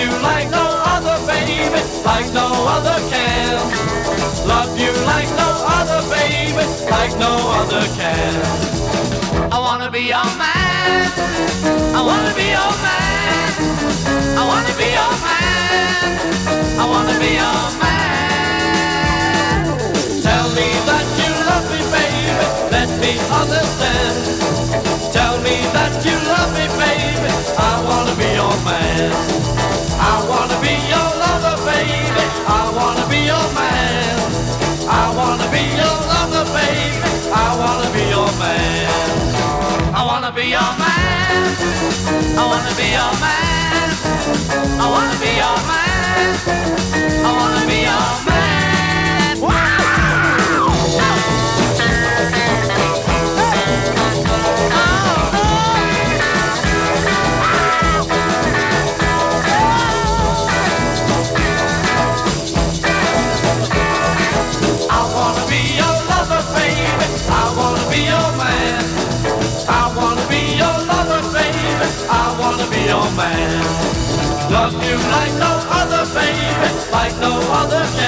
you like no other, baby, like no other can. Love you like no other, baby, like no other can. I wanna be your man. I wanna be your man. I wanna be your man. I wanna be your man. Tell me that you love me, baby. Let me understand. Tell me that you love me, baby. I wanna be your man. I wanna be your lover, baby. I wanna be your man. I wanna be your lover, baby. I wanna be your man. I wanna be your man. I wanna be your man. I wanna be your man. I wanna be your man. Wow! Man. Love you like no other, baby, like no other.